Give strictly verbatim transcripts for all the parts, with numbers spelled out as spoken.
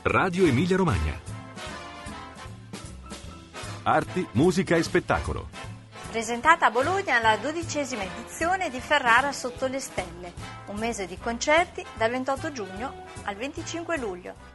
Radio Emilia Romagna. Arti, musica e spettacolo. Presentata a Bologna la dodicesima edizione di Ferrara sotto le stelle, un mese di concerti dal ventotto giugno al venticinque luglio.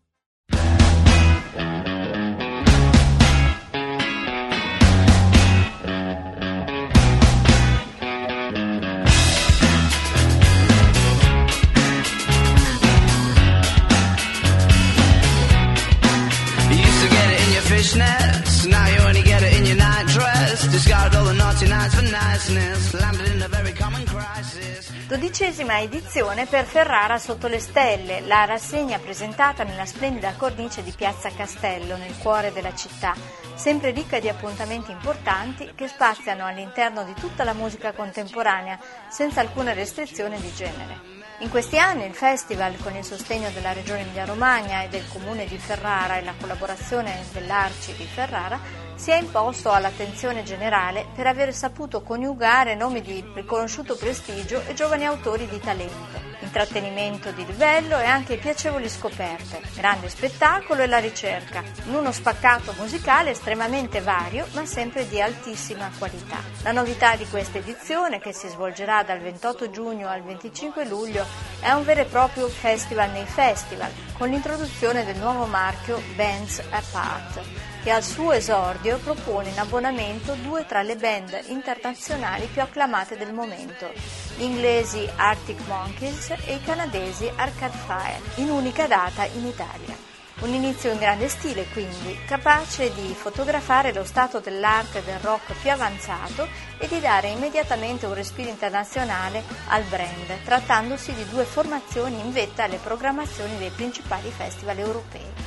Fishnets, now you only get it in your night dress. Discarded all the naughty nights for niceness. Landed in a very common crisis. Dodicesima edizione per Ferrara sotto le stelle, la rassegna presentata nella splendida cornice di Piazza Castello, nel cuore della città, sempre ricca di appuntamenti importanti che spaziano all'interno di tutta la musica contemporanea, senza alcuna restrizione di genere. In questi anni il festival, con il sostegno della Regione Emilia-Romagna e del Comune di Ferrara e la collaborazione dell'Arci di Ferrara, si è imposto all'attenzione generale per aver saputo coniugare nomi di riconosciuto prestigio e giovani autori di talento, intrattenimento di livello e anche piacevoli scoperte, grande spettacolo e la ricerca, in uno spaccato musicale estremamente vario ma sempre di altissima qualità. La novità di questa edizione, che si svolgerà dal ventotto giugno al venticinque luglio, è un vero e proprio festival nei festival, con l'introduzione del nuovo marchio Bands Apart, che al suo esordio propone in abbonamento due tra le band internazionali più acclamate del momento, gli inglesi Arctic Monkeys e i canadesi Arcade Fire, in unica data in Italia. Un inizio in grande stile, quindi, capace di fotografare lo stato dell'arte del rock più avanzato e di dare immediatamente un respiro internazionale al brand, trattandosi di due formazioni in vetta alle programmazioni dei principali festival europei.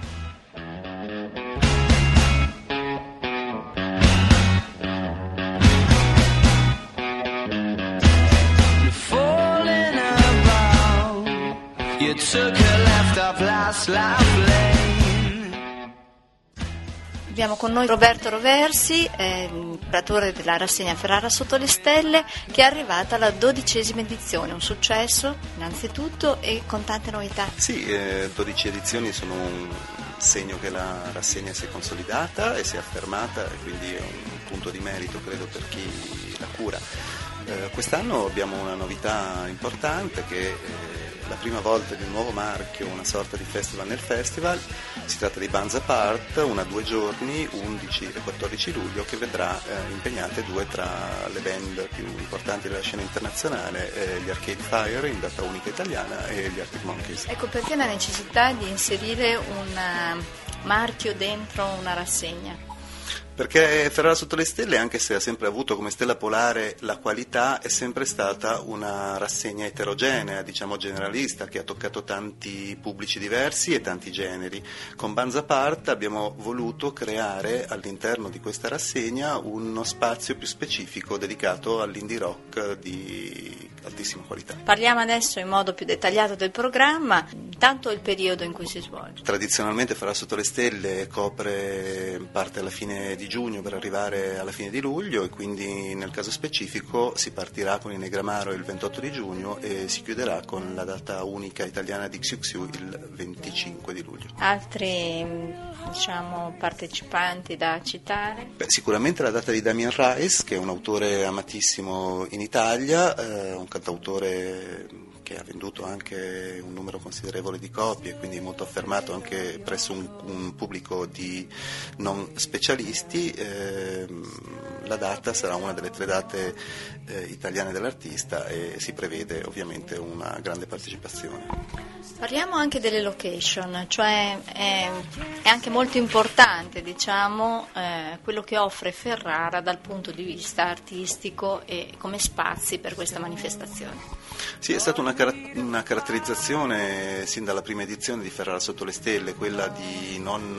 Abbiamo con noi Roberto Roversi, eh, curatore della rassegna Ferrara sotto le stelle, che è arrivata alla dodicesima edizione, un successo innanzitutto e con tante novità. Sì, eh, dodici edizioni sono un segno che la rassegna si è consolidata e si è affermata, e quindi è un punto di merito, credo, per chi la cura. Eh, quest'anno abbiamo una novità importante che eh, la prima volta di un nuovo marchio, una sorta di festival nel festival. Si tratta di Bands Apart, una due giorni, undici e quattordici luglio, che vedrà eh, impegnate due tra le band più importanti della scena internazionale, eh, gli Arcade Fire in data unica italiana e gli Arctic Monkeys. Ecco perché la necessità di inserire un marchio dentro una rassegna. Perché Ferrara sotto le stelle, anche se ha sempre avuto come stella polare la qualità, è sempre stata una rassegna eterogenea, diciamo generalista, che ha toccato tanti pubblici diversi e tanti generi. Con Bands Apart abbiamo voluto creare all'interno di questa rassegna uno spazio più specifico dedicato all'indie rock di altissima qualità. Parliamo adesso in modo più dettagliato del programma, intanto il periodo in cui si svolge. Tradizionalmente Ferrara sotto le stelle copre parte alla fine di giugno per arrivare alla fine di luglio, e quindi nel caso specifico si partirà con il Negramaro il ventotto di giugno e si chiuderà con la data unica italiana di Xiu Xiu il venticinque di luglio. Altri diciamo partecipanti da citare? Beh, sicuramente la data di Damien Rice, che è un autore amatissimo in Italia, eh, un cantautore che ha venduto anche un numero considerevole di copie, quindi molto affermato anche presso un, un pubblico di non specialisti. Eh, la data sarà una delle tre date eh, italiane dell'artista e si prevede ovviamente una grande partecipazione. Parliamo anche delle location, cioè è, è anche molto importante, diciamo, eh, quello che offre Ferrara dal punto di vista artistico e come spazi per questa manifestazione. Sì, è stata una, car- una caratterizzazione sin dalla prima edizione di Ferrara sotto le stelle, quella di non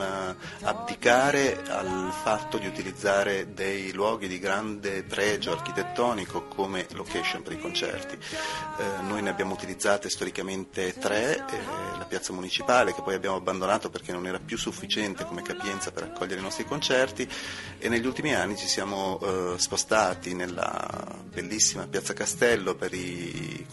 abdicare al fatto di utilizzare dei luoghi di grande pregio architettonico come location per i concerti. Eh, noi ne abbiamo utilizzate storicamente tre, eh, la piazza municipale, che poi abbiamo abbandonato perché non era più sufficiente come capienza per accogliere i nostri concerti, e negli ultimi anni ci siamo eh, spostati nella bellissima piazza Castello per i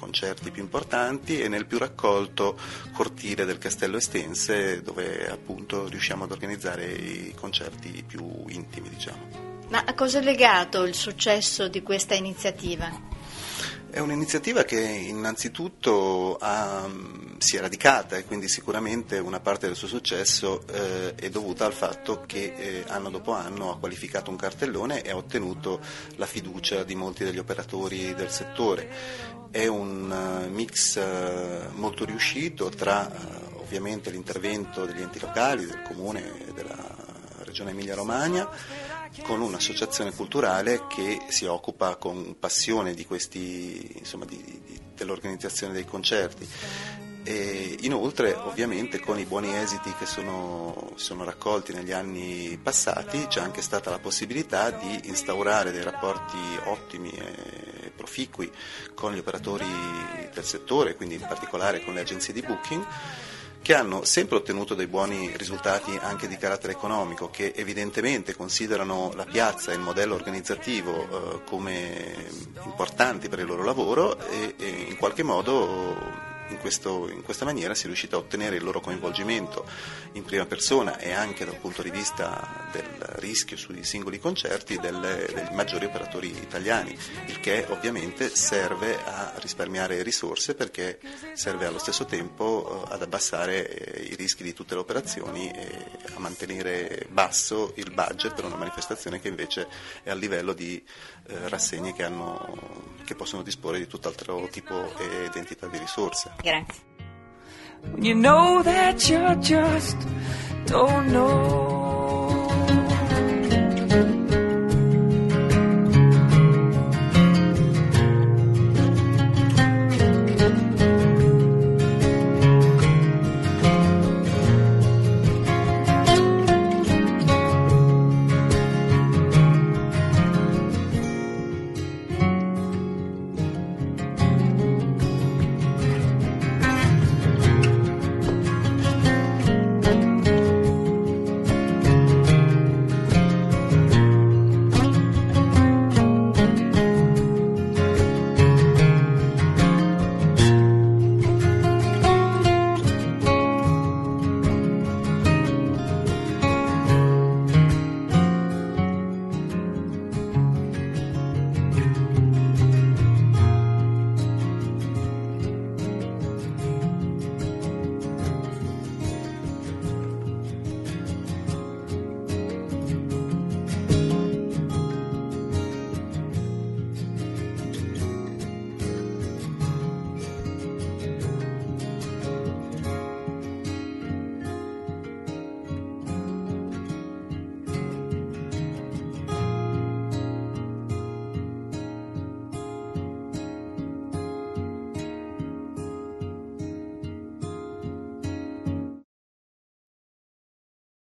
concerti più importanti, e nel più raccolto cortile del Castello Estense, dove appunto riusciamo ad organizzare i concerti più intimi, diciamo. Ma a cosa è legato il successo di questa iniziativa? È un'iniziativa che innanzitutto ha, si è radicata, e quindi sicuramente una parte del suo successo eh, è dovuta al fatto che eh, anno dopo anno ha qualificato un cartellone e ha ottenuto la fiducia di molti degli operatori del settore. È un uh, mix uh, molto riuscito tra uh, ovviamente l'intervento degli enti locali, del Comune e della Regione Emilia-Romagna, con un'associazione culturale che si occupa con passione di questi, insomma, di, di, dell'organizzazione dei concerti, e inoltre ovviamente con i buoni esiti che sono, sono raccolti negli anni passati c'è anche stata la possibilità di instaurare dei rapporti ottimi e proficui con gli operatori del settore, quindi in particolare con le agenzie di booking, che hanno sempre ottenuto dei buoni risultati anche di carattere economico, che evidentemente considerano la piazza e il modello organizzativo eh, come importanti per il loro lavoro, e, e in qualche modo in, questo, in questa maniera si è riuscito a ottenere il loro coinvolgimento in prima persona, e anche dal punto di vista del rischio sui singoli concerti delle, degli maggiori operatori italiani, il che ovviamente serve a risparmiare risorse, perché serve allo stesso tempo ad abbassare i rischi di tutte le operazioni e a mantenere basso il budget per una manifestazione che invece è a livello di eh, rassegne che, hanno, che possono disporre di tutt'altro tipo e identità di risorse. Grazie. You know that you just don't know.